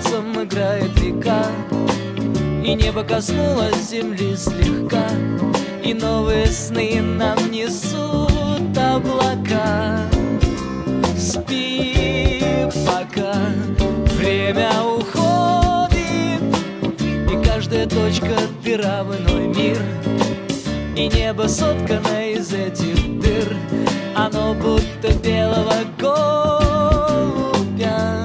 солнцем играет река, и небо коснулось земли слегка, и новые сны нам несут облака. Спи пока, время уходит, и каждая точка дыра в иной мир, и небо соткано из этих дыр, оно будто белого голубя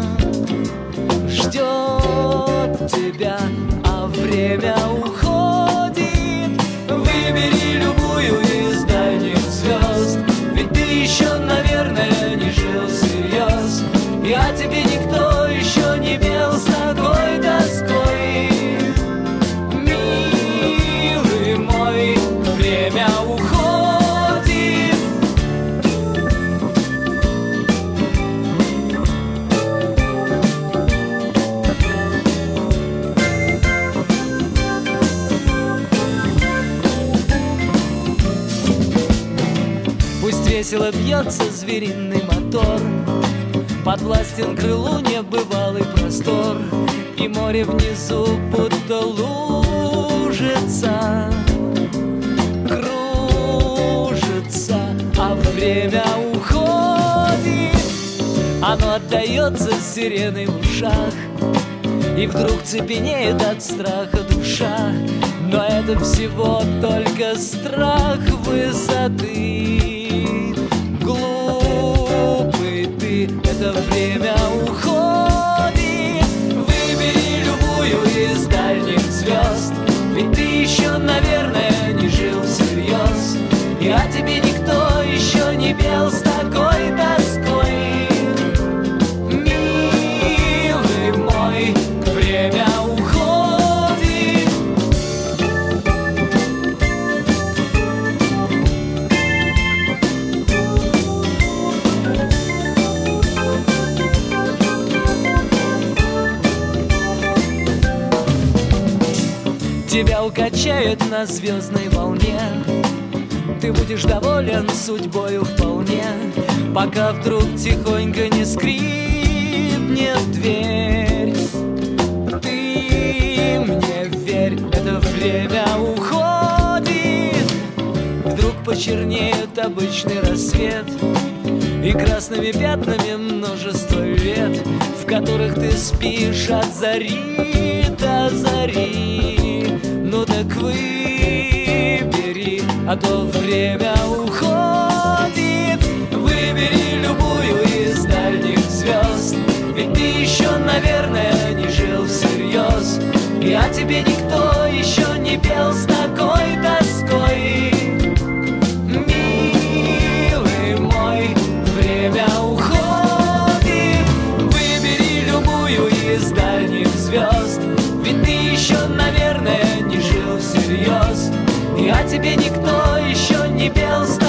ждет тебя, а время уходит. Выбери любую из дальних звезд, ведь ты еще, наверное, не жил всерьез, и о тебе никто еще не пел с такой тоской. Милый мой, время уходит. Пусть весело бьется звериный мотор, подвластен крылу небывалый простор, и море внизу будто лужица кружится, а время уходит. Оно отдается сиреной в ушах, и вдруг цепенеет от страха душа. Но это всего только страх высоты. Глупый ты, это время уходит. Выбери любую из дальних звезд, ведь ты еще, наверное, не жил всерьез, и о тебе никто еще не пел с такой тоской. Милый мой, время уходит. Тебя укачает на звездной волне, ты будешь доволен судьбою вполне, пока вдруг тихонько не скрипнет дверь. Ты мне верь, это время уходит. Вдруг почернеет обычный рассвет, и красными пятнами множество лет, в которых ты спишь от зари до зари. Ну так выбери, а то время уходит. Выбери любую из дальних звезд, ведь ты еще, наверное, не жил всерьез, и о тебе никто еще не пел с такой тоской. Милый мой, время уходит. Выбери любую из дальних звезд, ведь ты еще, наверное, не жил всерьез, и о тебе никто еще не пел с